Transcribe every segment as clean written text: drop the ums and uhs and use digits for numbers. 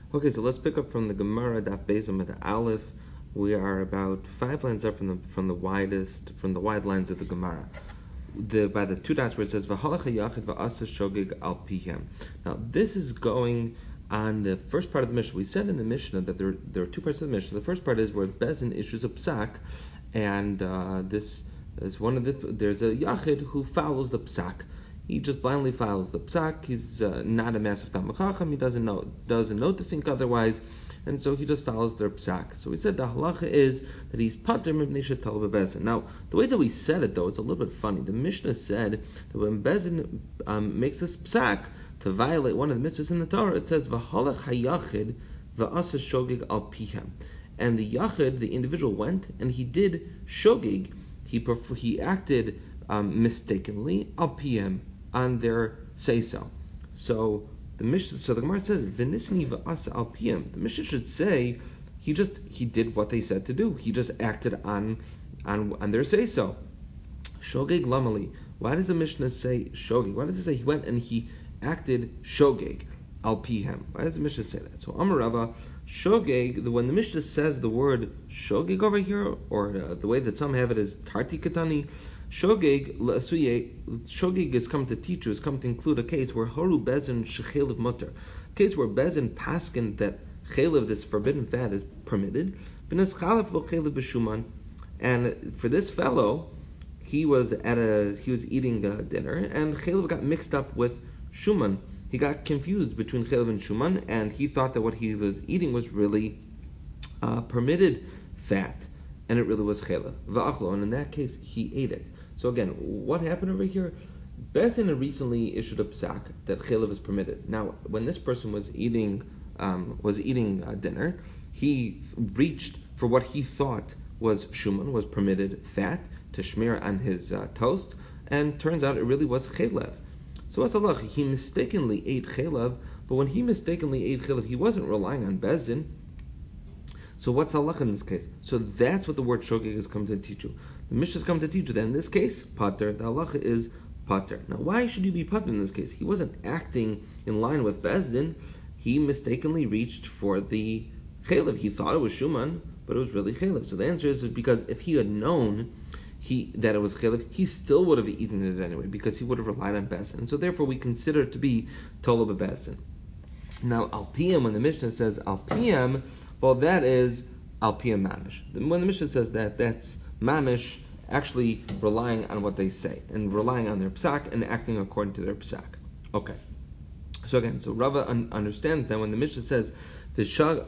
Okay, so let's pick up from the Gemara Daf Beis Amud Aleph. We are about 5 lines up from the wide lines of the Gemara. By the 2 dots where it says V'halacha Yachid V'asa Shogeg Al Pihem. Now this is going on the first part of the Mishnah. We said in the Mishnah that there are 2 parts of the Mishnah. The first part is where Bezin issues a psak, and this is there's a Yachid who follows the psak. He just blindly follows the psak. He's not a massive Talmid Chacham. He doesn't know to think otherwise, and so he just follows their psak. So we said the halacha is that he's pater mipnei shetal bebezin. Now, the way that we said it though is a little bit funny. The Mishnah said that when Bezin makes this psak to violate one of the mitzvahs in the Torah, it says v'halach hayachid v'asa shogeg al pihem, and the yachid, the individual, went and he did shogeg. He acted mistakenly al pihem, on their say so. So the Gemara says v'nisni v'asa al piyam. The Mishnah should say he did what they said to do. He just acted on their say so. Shogeg lamali. Why does the Mishnah say shogeg? Why does it say he went and he acted shogeg al pihem? Why does the Mishnah say that? So Amar Rava, shogeg. When the Mishnah says the word shogeg over here, or the way that some have it is tarti katani. Shogeg is come to teach you, is come to include a case where Haru Bezin Shechelev Mutter, a case where Bezin paskin that Chelev, this forbidden fat, is permitted. And for this fellow, he was eating dinner, and Chelev got mixed up with Shuman. He got confused between Chelev and Shuman, and he thought that what he was eating was really permitted fat, and it really was Chelev. Va'achlo, and in that case, he ate it. So again, what happened over here? Bezin recently issued a psak that chelev is permitted. Now, when this person was eating dinner, he reached for what he thought was shuman, was permitted fat, to smear on his toast, and turns out it really was chelev. So what's Allah? He mistakenly ate chelev, but when he mistakenly ate chelev, he wasn't relying on Bezin. So what's halach in this case? So that's what the word shogeg has come to teach you. The Mishnah has come to teach you that in this case, pater, the halacha is pater. Now why should you be pater in this case? He wasn't acting in line with Bezdin. He mistakenly reached for the chelev. He thought it was shuman, but it was really chelev. So the answer is because if he had known that it was chelev, he still would have eaten it anyway, because he would have relied on Bezdin. And so therefore we consider it to be tolo bebezdin. Now al piyam, when the Mishnah says al piyam, well, that is al piyam mamish. When the Mishnah says that, that's mamish actually relying on what they say and relying on their psak and acting according to their psak. Okay. So again, Rava understands that when the Mishnah says the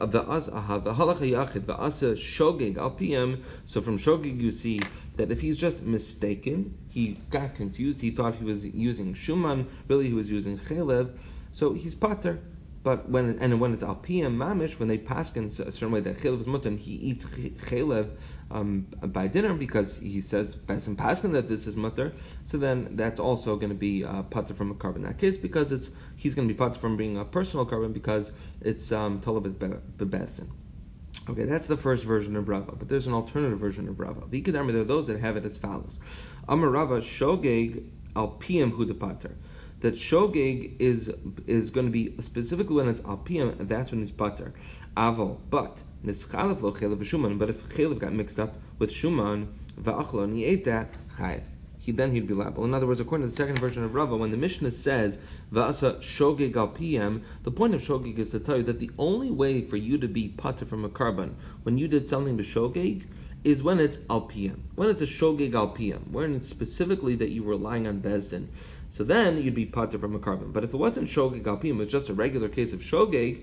halacha yachid v'asa shogeg al piyam, so from shogeg you see that if he's just mistaken, he got confused, he thought he was using shuman, really he was using chelev, so he's pater. But when it's al piyam mamish, when they paskin a certain way that chelev is mutter, and he eats chelev by dinner because he says Bezin paskin that this is mutter, so then that's also going to be pater from a carbon in that case, because he's going to be pater from being a personal carbon because it's tolabit bebezin. Okay, that's the first version of Rava, but there's an alternative version of Rava. There are those that have it as follows: Amar Rava shogeg al piyam hu de pater. That shogeg is going to be specifically when it's al piyam, that's when it's pater. Aval, but nischalev lo chelev v'shuman. But if chelev got mixed up with shuman va'achlo and he ate that, chayiv. He'd be liable. In other words, according to the second version of Rava, when the Mishnah says va'asa shogeg al piyam, the point of shogeg is to tell you that the only way for you to be pater from a carbon when you did something to shogeg is when it's al piyam, when it's a shogeg al piyam, when it's specifically that you were relying on Bezdin. So then you'd be pater from a carbon. But if it wasn't shogeg al piyam, it's just a regular case of shogeg,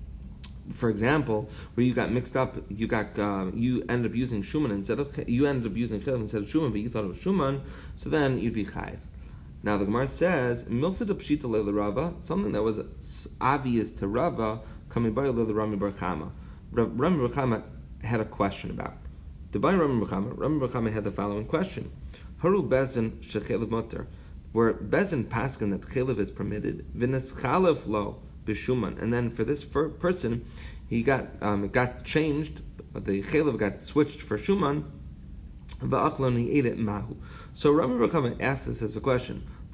for example, where you got mixed up, you ended up using shuman instead of chelev instead of shuman, but you thought it was shuman, so then you'd be chayiv. Now the Gemara says milsa de pshita leila Rava, something that was obvious to Rava, coming by leila Rami bar Chama. Rami bar Chama had a question about. Rami bar Chama had the following question: Haru bezin shechelev mutter, where bezin paskin that chelev is permitted, v'neschalev lo b'shuman, and then for this person, he it got changed, the chelev got switched for shuman, v'achlon, he ate it mahu. So Rami bar Chama asked this as a question: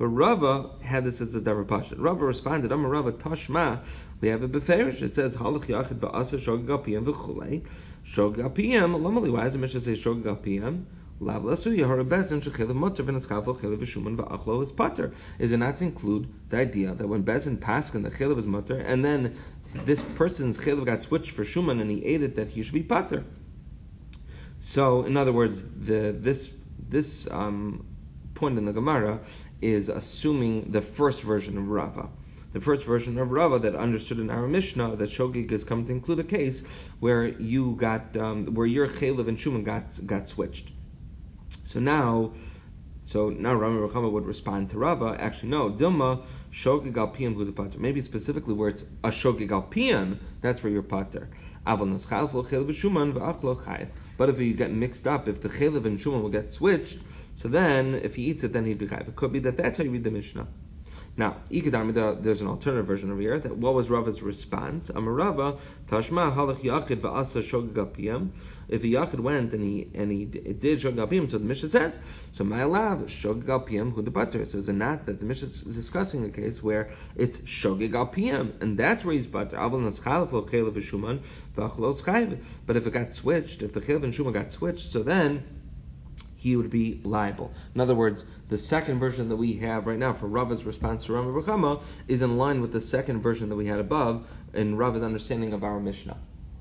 But Rava had this as a davar pashut. Rava responded, Amar Rava Tashma. We have a beferish. It says halach yachid va'asa shogeg al piyam v'chulei. Shogeg al piyam. Lomali, why does the Mishnah say shogeg al piyam? Lav lasu yahor bezin shechelev mutter v'neschafel chelev v'shuman v'achlo is pater. Is it not to include the idea that when bezin paskin the chelev is mutter, and then this person's chelev got switched for shuman and he ate it, that he should be pater? So, in other words, this point in the Gemara is assuming the first version of Rava. The first version of Rava that understood in our Mishnah that shogeg is coming to include a case where you got where your chelev and shuman got switched. So now Rami Rechama would respond to Rava. Actually, no, Dilma shogeg al piyam hu pater. Maybe specifically where it's a shogeg al piyam, that's where you're pater. Avol naschalflo chelev v'shuman v'achlo chayiv. But if you get mixed up, if the chelev and shuman will get switched, so then if he eats it, then he'd be chayiv. It could be that's how you read the Mishnah. Now, there's an alternative version over here. That what was Rava's response? Amar Rava, Tashma halach yachid va'asa shogeg al piyam. If a yachid went and he did shogeg al piyam, so the Mishnah says, so my alav shogeg al piyam hu depater. So is it not that the Mishnah is discussing a case where it's shogeg al piyam, and that's where he's pater. Avol naschalef chelev v'shuman v'achlos chayiv. But if it got switched, if the chelev and shuman got switched, so then he would be liable. In other words, the second version that we have right now for Rava's response to Rami Rechama is in line with the second version that we had above in Rava's understanding of our Mishnah.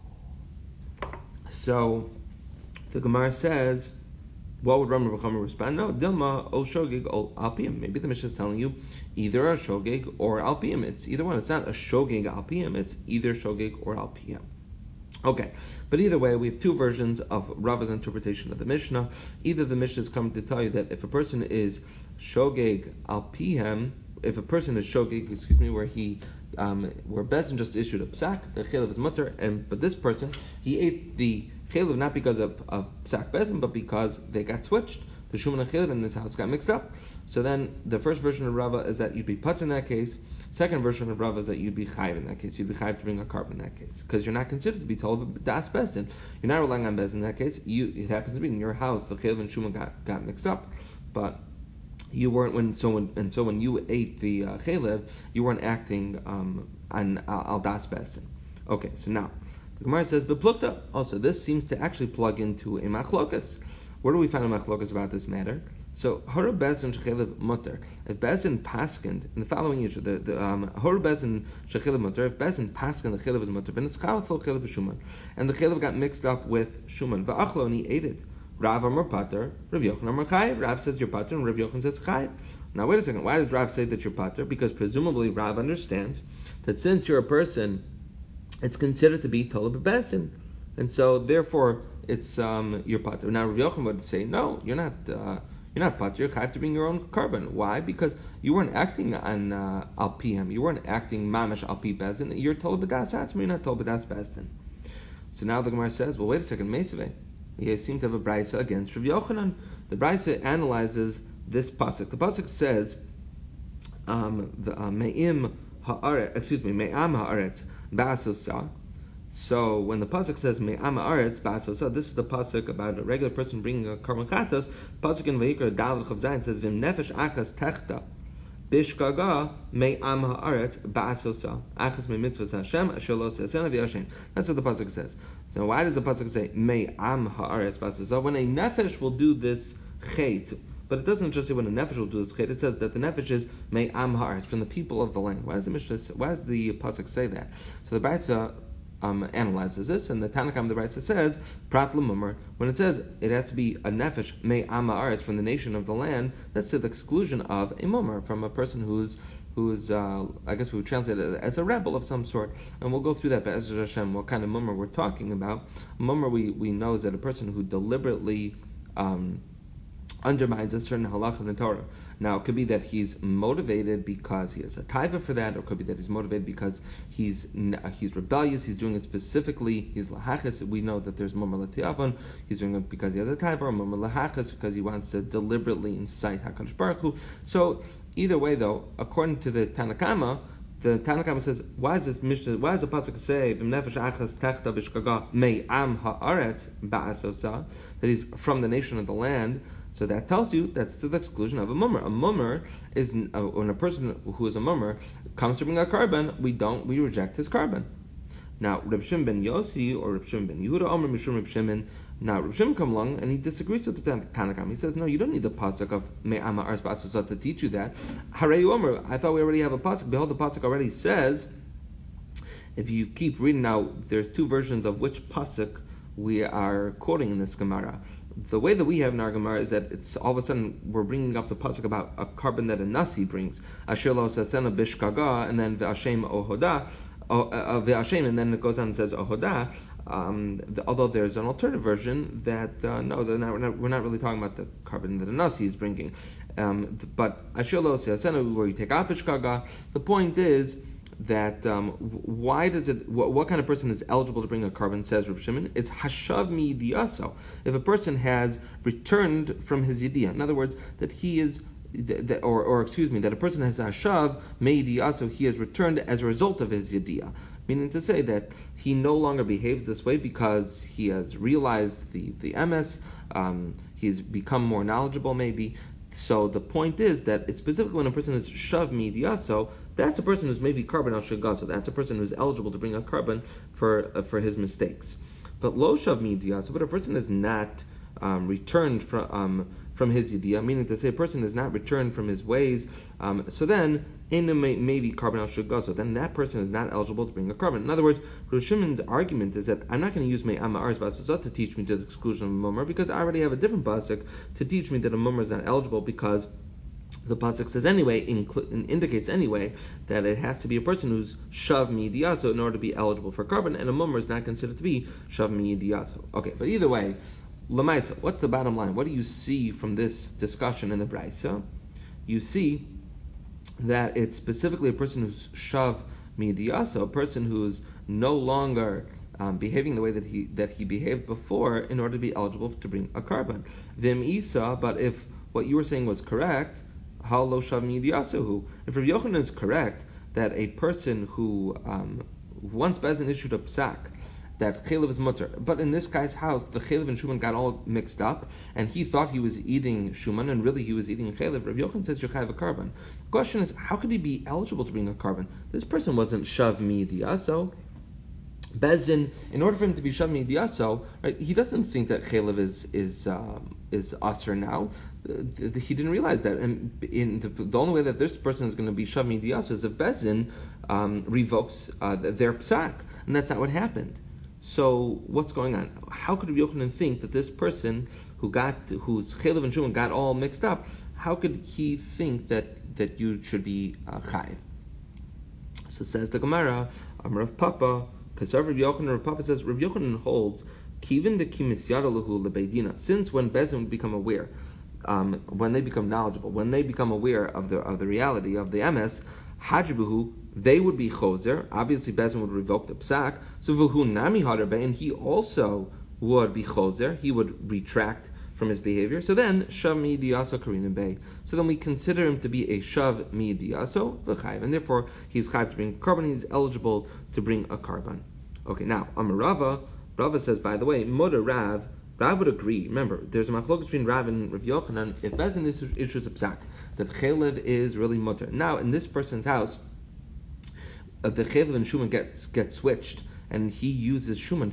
So the Gemara says, what would Rami Rechama respond? No, Dilma o shogeg o alpiyam. Maybe the Mishnah is telling you either a shogeg or alpiyam. It's either one. It's not a shogeg alpiyam. It's either shogeg or alpiyam. Okay, but either way, we have two versions of Rava's interpretation of the Mishnah. Either the Mishnah is coming to tell you that if a person is shogeg al pihem, if a person is shogeg, where Bezin just issued a psak, the chelev is mutter, but this person, he ate the chelev not because of psak Bezin, but because they got switched. The shuman and chelev in this house got mixed up. So then the first version of Rava is that you'd be pater in that case. Second version of Rava is that you'd be chayiv in that case. You'd be chayiv to bring a carbon in that case, because you're not considered to be told das bezin. You're not relying on bezin in that case. It happens to be in your house the chelev and shuman got mixed up, but you weren't when you ate the chelev, you weren't acting on al das bezin. Okay, so now the Gemara says beplukta. Also, this seems to actually plug into a machlokas. Where do we find a machlokas about this matter? So, Hora Bezin Shechelev Mutter. If Bezin Paskind, in the following issue, Hora Bezin Shechelev Mutter, if Bezin Paskind the Chelev is Mutter, then it's Chalafel Chelev Shuman. And the Chelev got mixed up with Shuman. Va'achlo, and he ate it. Rav Amar Pater, Rav Yochanan Amar Chayiv. Rav says you're Pater, and Rav Yochanan says Chayiv. Now, wait a second. Why does Rav say that you're Pater? Because presumably Rav understands that since you're a person, it's considered to be Toleb Bezin. And so, therefore, it's you're Pater. Now, Rav Yochanan would say, no, you're not pater. You have to bring your own carbon. Why? Because you weren't acting on al pihem. You weren't acting mamash al pi bezin. You're told b'das atzma. You're not told b'das bezin. So now the Gemara says, well, wait a second, Meisaveh. You seem to have a brisa against Rav Yochanan. The brisa analyzes this pasuk. The pasuk says, me'am haaretz ba'asosa. So when the pasuk says me'am haaretz ba'asosa, this is the pasuk about a regular person bringing a carbon chatas. Pasuk in Vayikra Daled Chav Zayin says v'im nefesh achas techta bishkaga me'am haaretz ba'asosa achas me'mitzvahs Hashem asher lo se'asena v'yashem. That's what the pasuk says. So why does the pasuk say me'am haaretz ba'asosa? When a nefesh will do this chait, but it doesn't just say when a nefesh will do this chait. It says that the nefesh is me'am haaretz, from the people of the land. Why does the pasuk say that? So the brisa analyzes this, and the Tanakam the Brisa says prat l'mumar. When it says it has to be a nefesh me'am haaretz, from the nation of the land, that's to the exclusion of a mumar, from a person who's I guess we would translate it as a rebel of some sort, and we'll go through that. But Ezra Hashem, what kind of mumar we're talking about? Mumar we know is that a person who deliberately undermines a certain halacha in the Torah. Now, it could be that he's motivated because he has a taiva for that, or it could be that he's motivated because he's rebellious, he's doing it specifically, he's lahachas. We know that there's mumar l'tiavon, he's doing it because he has a taiva, or mumar lahachas, because he wants to deliberately incite HaKadosh Baruch Hu. So, either way though, according to the Tanakama, the Tanna Kamma says, why is this Mishnah? Why does the pasuk say "V'nefesh achas techta b'shkaga mei am haaretz ba'asosa," that he's from the nation of the land? So that tells you that's to the exclusion of a mummer. A mummer is when a person who is a mummer comes to bring a carbon, we reject his carbon. Now, Reb Shimon ben Yossi or Reb Shimon ben Yehuda, Omer Mishum Reb Shimon. Now, Reb Shimon comes along and he disagrees with the Tanna Kamma. He says, no, you don't need the pasuk of Me'ama Ars Ba'asosat to teach you that. Harei Omer, I thought we already have a pasuk. Behold, the pasuk already says, if you keep reading now, there's two versions of which pasuk we are quoting in this Gemara. The way that we have in our Gemara is that it's all of a sudden we're bringing up the pasuk about a carbon that a nasi brings. Asher lo sasena bishkaga, and then ve'ashem ohoda. And then it goes on and says Ahoda. Although there's an alternative version that no, we're not really talking about the carbon that a nasi is bringing. But Ashilo Siyasena, where you take Apishkaga, the point is that why does it? What kind of person is eligible to bring a carbon? Says Rav Shimon. It's hashav mi diyaso. If a person has returned from his yidiyah, in other words, that he is. That a person has hashav meidi also he has returned as a result of his yediyah, meaning to say that he no longer behaves this way because he has realized the emes, he's become more knowledgeable maybe. So the point is that it's specifically when a person is shav midiyaso, that's a person who's maybe carbon al shagaso, that's a person who's eligible to bring a carbon for his mistakes. But lo shav midiyaso, but a person is not returned from his yidiyah, meaning to say a person is not returned from his ways, so then maybe carbon al shagaso, then that person is not eligible to bring a carbon. In other words, Rav Shimon's argument is that I'm not going to use Me'am Ha'aretz Ba'asosot to teach me to the exclusion of a mummer, because I already have a different pasuk to teach me that a mummer is not eligible, because the pasuk says anyway, indicates anyway, that it has to be a person who's shav midiyaso in order to be eligible for carbon, and a mummer is not considered to be shav midiyaso. Okay, but either way, Lamaisa, what's the bottom line? What do you see from this discussion in the Braisa? You see that it's specifically a person who's shav midiyaso, a person who's no longer behaving the way that he behaved before in order to be eligible to bring a carbon. Vim isa, but if what you were saying was correct, how lo shav midiyaso? If Rav Yochanan is correct that a person who once Bezin issued a psak that chaylev is mutter, but in this guy's house the chaylev and shuman got all mixed up, and he thought he was eating shuman, and really he was eating chaylev. Rav Yochanan says you're chaylev a carbon. The question is, how could he be eligible to bring a carbon? This person wasn't shav midiyaso. Bezdin, in order for him to be shav midiyaso, right? He doesn't think that chaylev is aser now. He didn't realize that, and the only way that this person is going to be shav midiyaso is if Bezdin revokes their psak, and that's not what happened. So what's going on? How could Rabbi Yochanan think that this person whose chaylev and shuman got all mixed up, how could he think that you should be chayiv? So says the Gemara, Rav Papa, because Rav Yochanan, Rav Papa says Rav Yochanan holds kivin de kimisyada lahu lebeidina. Since when Bezin would become aware, when they become knowledgeable, when they become aware of the reality of the emes, hajibuhu, they would be choser. Obviously, Bezin would revoke the psak. So v'hu nami hadarbe, and he also would be choser. He would retract from his behavior. So then, shav midiyaso karinim bay. So then we consider him to be a shav midiyaso v'chayv, and therefore he's chayv to bring a carbon. He's eligible to bring a carbon. Okay, now Amarava, Rava says, by the way, Moda Rav would agree. Remember, there's a machlokes between Rav and Rav Yochanan. If Bezin issues a psak that chaylev is really mutter. Now, in this person's house, the chaylev and shuman get switched, and he uses chaylev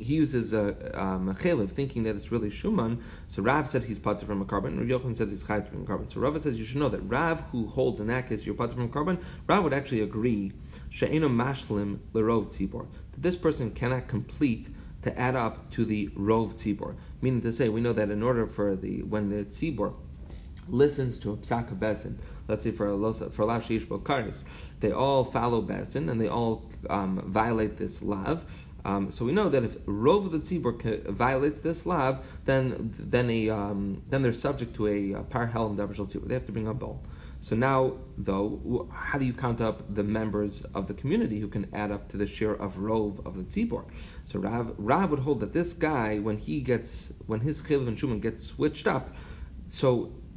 thinking that it's really shuman. So Rav said he's patur from a carbon, and Rav Yochanan says he's chayv from a carbon. So Rav says you should know that Rav, who holds in that case you're patur from a carbon, Rav would actually agree she'eno mashlim lerov tzibor, that this person cannot complete to add up to the rov tzibor. Meaning to say, we know that in order for when the tzibor listens to a psak of Bezdin, let's say for a lav sheish bo karis, they all follow Bezdin and they all violate this lav. So we know that if rov of the tzibor violates this lav, then they're subject to a par helam davar shel tzibor. They have to bring a bowl. So now, though, how do you count up the members of the community who can add up to the share of rov of the tzibor? So Rav would hold that this guy, when his chaylev and shuman gets switched up, so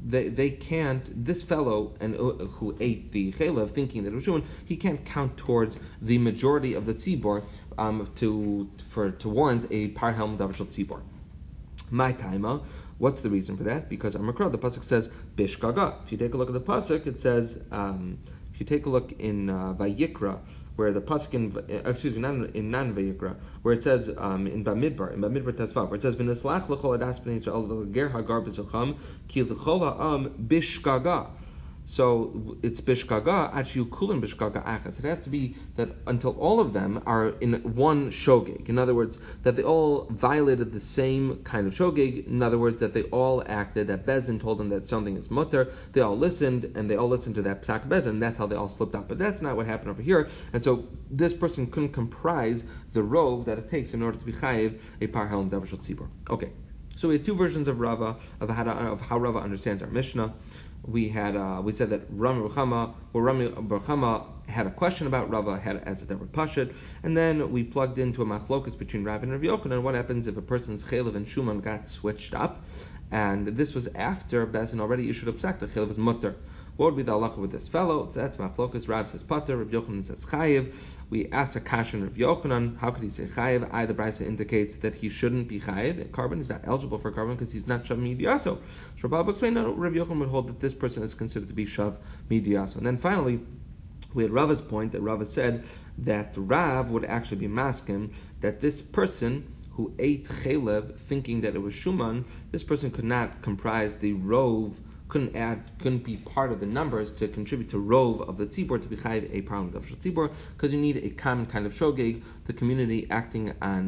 they can't. This fellow and who ate the chaylev, thinking that it was Shuman, he can't count towards the majority of the tzibor to warrant a par helm davar shel tzibor. My taima. What's the reason for that? Because Amakra, the pasuk says bishkaga. If you take a look at the pasuk, it says if you take a look in Vayikra, where the pasuk not in Nan Vayikra, where it says in Bamidbar Tetzvav, where it says v'neslach l'chol adas b'nei Yisrael v'ger hagar b'zilcham ki l'chol ha'am bishkaga. So it's bishkaga achiu kulim bishkaga achas. It has to be that until all of them are in one shogeg. In other words, that they all violated the same kind of shogeg. In other words, that they all acted, that Bezin told them that something is mutter. They all listened, and they all listened to that psak Bezin. That's how they all slipped up. But that's not what happened over here. And so this person couldn't comprise the rov that it takes in order to be chayiv a par helm davar shel tzibor. Okay, so we had two versions of Rava of how Rava understands our Mishnah. We said that Rami Barchama had a question about Rava, had as a Davar Pashit, and then we plugged into a machlokus between Rav and Rav Yochanan. What happens if a person's chaylev and shuman got switched up? And this was after Bezin already issued a psak. The chaylev is mutter. What would be the halacha with this fellow? So that's machlokus. Rav says pater, Rav Yochanan says chayiv. We asked a kashan Rav Yochanan, how could he say chayiv? The brisa indicates that he shouldn't be chayiv. Carbon is not eligible for carbon because he's not shav midiyaso. So Rabbi explained that Rav Yochanan would hold that this person is considered to be shav midiyaso. And then finally, we had Rava's point that Rava said that Rav would actually be masking that this person who ate chaylev thinking that it was shuman, this person could not comprise the rov, couldn't be part of the numbers to contribute to rov of the tzibor to be chayiv a par helm davar shel tzibor, because you need a common kind of shogeg, the community acting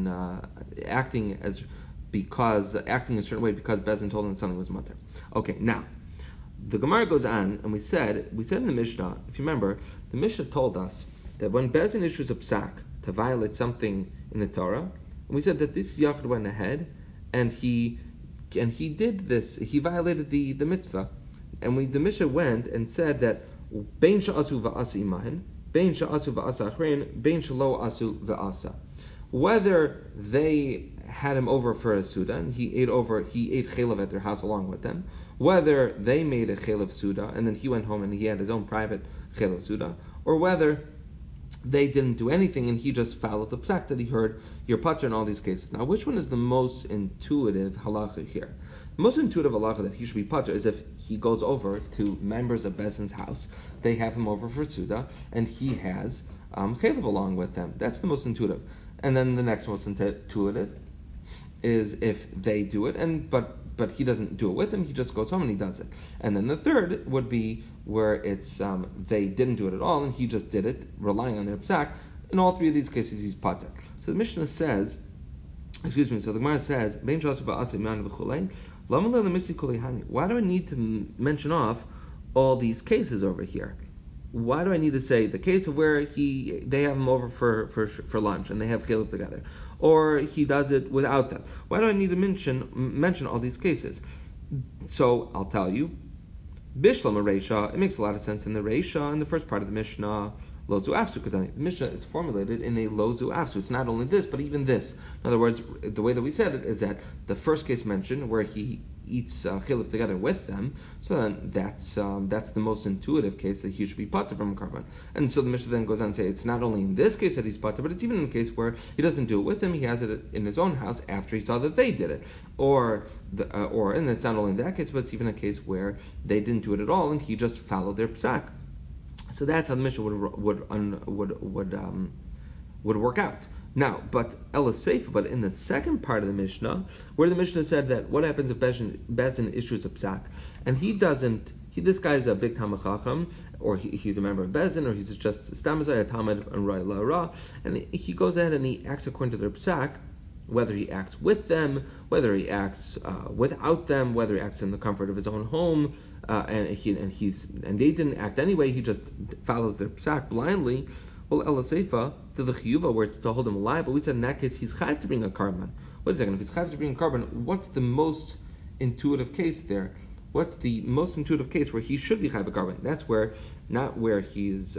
a certain way because Bezin told them that something was mutter. Okay, now the Gemara goes on, and we said in the Mishnah, if you remember, the Mishnah told us that when Bezin issues a psak to violate something in the Torah, and we said that this Yachid went ahead and he did this, he violated the mitzvah, and the Mishnah went and said that bein sha'asu va'asa imahin, bein sha'asu va'asa achrein, bein shalo asu va'asa. Whether they had him over for a suda and he ate chaylev at their house along with them, whether they made a chaylev suda and then he went home and he had his own private chaylev suda, or whether they didn't do anything and he just followed the psak that he heard, your pater in all these cases. Now, which one is the most intuitive halacha here? The most intuitive halacha that he should be pater is if he goes over to members of Bezin's house, they have him over for suda, and he has chaylev along with them. That's the most intuitive. And then the next most intuitive is if they do it, but he doesn't do it with him, he just goes home and he does it. And then the third would be where it's they didn't do it at all and he just did it, relying on their psak. In all three of these cases, he's pater. So the Mishnah says, so the Gemara says, why do I need to mention off all these cases over here? Why do I need to say the case of where they have him over for lunch and they have chaylev together, or he does it without them? Why do I need to mention all these cases? So I'll tell you, Bishlam Reisha, it makes a lot of sense in the Reisha, in the first part of the Mishnah, Lozu Afsu Kadani. The Mishnah is formulated in a Lozu Afsu. It's not only this, but even this. In other words, the way that we said it is that the first case mentioned, where he eats chaylev together with them, so then that's the most intuitive case that he should be pater from carbon. And so the Mishnah then goes on and say it's not only in this case that he's pater, but it's even in a case where he doesn't do it with them, he has it in his own house after he saw that they did it, and it's not only in that case, but it's even a case where they didn't do it at all and he just followed their psak. So that's how the Mishnah would work out. Now, but in the second part of the Mishnah, where the Mishnah said that what happens if Bezin issues a psak, and this guy is a big Talmid Chacham, or he's a member of Bezin, or he's just Stamazai, a Talmid, and Rai Lara, and he goes ahead and he acts according to their psak, whether he acts with them, whether he acts without them, whether he acts in the comfort of his own home, and they didn't act anyway, he just follows their psak blindly. Well, Elaseifa, to the chiyuva, where it's to hold him alive, but we said in that case he's chayav to bring a carbon. Wait a second, if he's chayav to bring a carbon, what's the most intuitive case there? What's the most intuitive case where he should be chayav a carbon? That's not where he's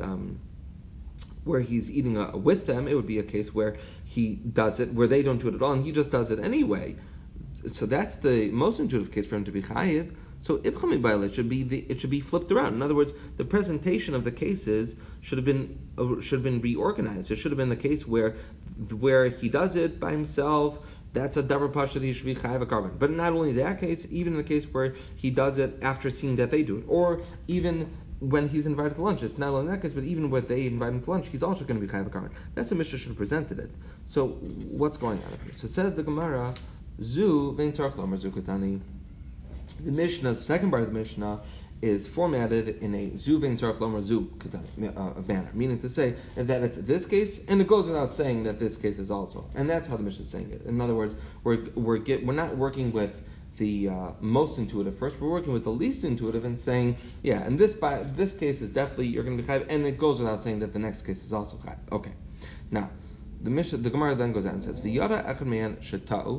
eating with them. It would be a case where he does it, where they don't do it at all, and he just does it anyway. So that's the most intuitive case for him to be chayiv. So ibchami baila, it should be flipped around. In other words, the presentation of the cases should have been reorganized. It should have been the case where he does it by himself. That's a davar pasha, he should be chayav a carbon. But not only that case, even in the case where he does it after seeing that they do it, or even when he's invited to lunch, it's not only that case, but even when they invite him to lunch, he's also going to be chayav a carbon. That's how Mishnah should have presented it. So what's going on here? So it says the Gemara, Zu vein tzarich lomar zu katani. The Mishnah, the second part of the Mishnah, is formatted in a zu vein tzarich lomar zu katani manner, meaning to say that it's this case, and it goes without saying that this case is also, and that's how the Mishnah is saying it. In other words, we're not working with the most intuitive first. We're working with the least intuitive and saying, yeah, and this case is definitely you're going to be chayav, and it goes without saying that the next case is also chayav. Okay, now the Gemara then goes out and says, "V'yada echad me'an sheta'u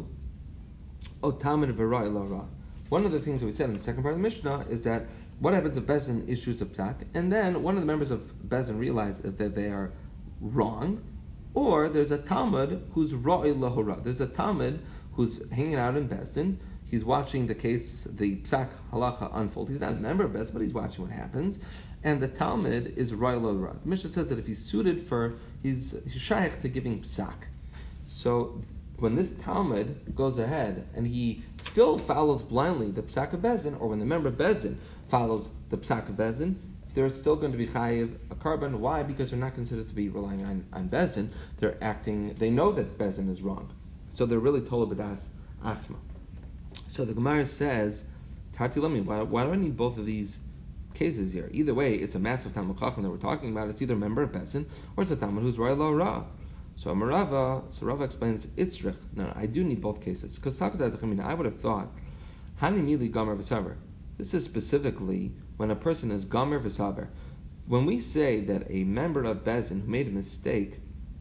otamid v'roi la ra." One of the things that we said in the second part of the Mishnah is that what happens if Bezin issues a psak, and then one of the members of Bezin realizes that they are wrong, or there's a Talmud who's roi lahora. There's a Talmud who's hanging out in Bezin. He's watching the case, the psak halacha unfold. He's not a member of Bezin, but he's watching what happens. And the Talmud is roi lahora. The Mishnah says that if he's suited for, he's shaykh to giving psak. So when this Talmud goes ahead and he still follows blindly the psak of Bezin, or when the member of Bezin follows the psak of Bezin, they're still going to be chayiv a carbon. Why? Because they're not considered to be relying on Bezin. They know that Bezin is wrong. So they're really tola b'das atzma. So the Gemara says, Tarti Lami, why do I need both of these cases here? Either way, it's a massive Talmud Chacham that we're talking about. It's either a member of Bezin, or it's a Talmud who's Roi La Ra. So Rava explains, Itzrich. No, I do need both cases. Because I would have thought, Hani Mili Gomer V'Saver. This is specifically when a person is Gomer V'Saver. When we say that a member of Bezin who made a mistake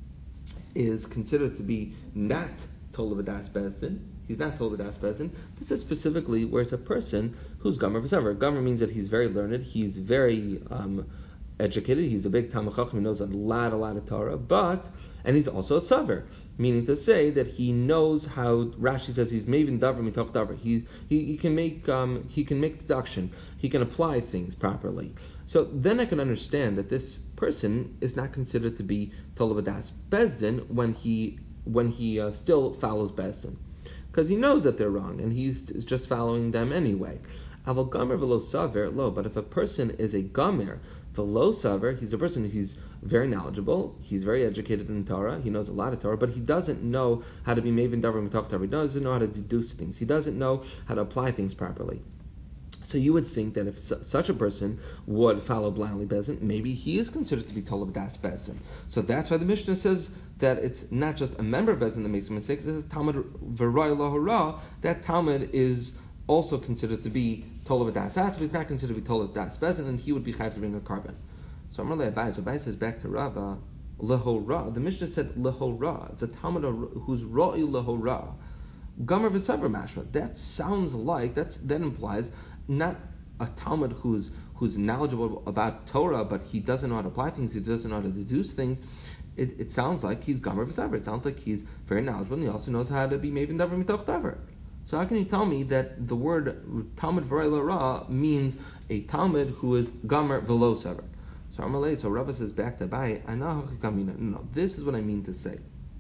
is considered to be not Tola B'Das Bezin, he's not Tola B'das Bezin, this is specifically where it's a person who's Gomer V'Saver. Gomer means that he's very learned, he's very educated, he's a big Talmud Chacham, he knows a lot of Torah, and he's also a Saver, meaning to say that he knows how, Rashi says he's Maven Davar Mitoch Davar. He can make deduction, he can apply things properly. So then I can understand that this person is not considered to be Tola B'das Bezdin when he still follows Bezdin, because he knows that they're wrong and he's just following them anyway. Aval Gomer v'lo Saver lo. But if a person is a Gomer v'lo Saver, he's a person who's very knowledgeable, he's very educated in Torah, he knows a lot of Torah, but he doesn't know how to be Maven Davar Mitoch Davar. He doesn't know how to deduce things. He doesn't know how to apply things properly. So you would think that if such a person would follow blindly Bezin, maybe he is considered to be Tola B'das Bezin. So that's why the Mishnah says that it's not just a member of Bezin that makes a mistake, it's a Talmud V'roi Lahora. That Talmud is also considered to be Tola B'das Atzma, but he's not considered to be Tola B'das Bezin, and he would be chayav to bring a carbon. So Amar Abai, so Abai says back to Rava, Lehora. The Mishnah said Lehora. It's a Talmud who's Roi Lehora. Gomer V'Saver Mashma. That sounds like, that implies not a Talmud who's knowledgeable about Torah, but he doesn't know how to apply things, he doesn't know how to deduce things. It sounds like he's Gomer V'Saver. It sounds like he's very knowledgeable, and he also knows how to be Maven Davar Mitoch Davar. So how can you tell me that the word Talmud V'roi L'Ra means a Talmud who is Gomer V'lo Saver? So Amalei, so Rava says back to Abai, no, this is what I mean to say.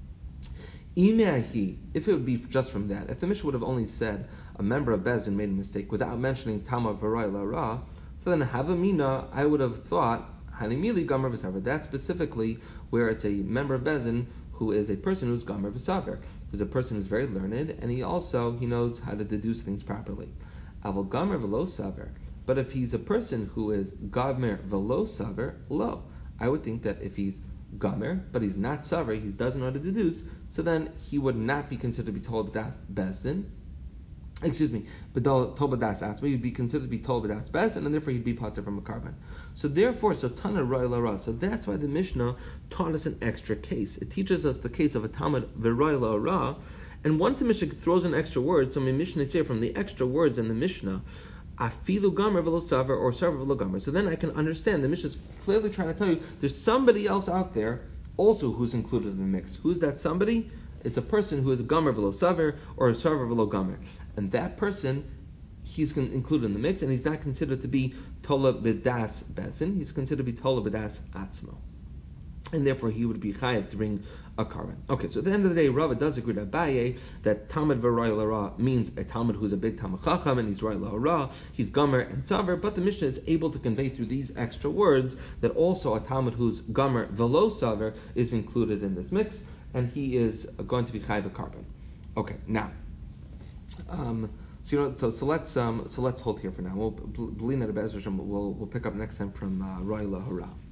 If it would be just from that, if the Mishnah would have only said a member of Bezin made a mistake without mentioning Talmud V'roi L'Ra, so then Havamina, I would have thought Hanimili Gomer V'Saver. That's specifically where it's a member of Bezin who is a person who's Gomer V'Saver, who's a person who's very learned, and he knows how to deduce things properly. Aval Gomer V'lo Saver. But if he's a person who is Gomer V'lo Saver, lo, I would think that if he's Gomer, but he's not Saver, he doesn't know how to deduce, so then he would not be considered to be Tola B'das Bezdin. But Tola B'das Atzma, he'd be considered to be Tola B'das Bezdin, and therefore he'd be potter from a carbon. So Tana Roi L'Ra. So that's why the Mishnah taught us an extra case. It teaches us the case of a Talmud V'roi L'Ra, and once the Mishnah throws in extra words, so my Mishnah is here from the extra words in the Mishnah, Afilu Gomer V'lo Saver or Saver V'lo Gomer. So then I can understand the Mishnah is clearly trying to tell you there's somebody else out there also who's included in the mix. Who's that somebody? It's a person who is Gomer V'lo Saver or Saver V'lo Gomer. And that person, he's included in the mix, and he's not considered to be Tola B'das Bezin. He's considered to be Tola B'das Atzmo. And therefore he would be chayav to bring a carbon. Okay, so at the end of the day, Rava does agree with Abaye that Talmud v'Roy Lara means a Talmud who's a big Talmud Chacham, and he's Roy Lara, he's Gomer and Tzaver, but the Mishnah is able to convey through these extra words that also a Talmud who's Gomer v'Lo Tzaver is included in this mix, and he is going to be chayav a carbon. Okay, now, so let's hold here for now. We'll pick up next time from Roy Lahara.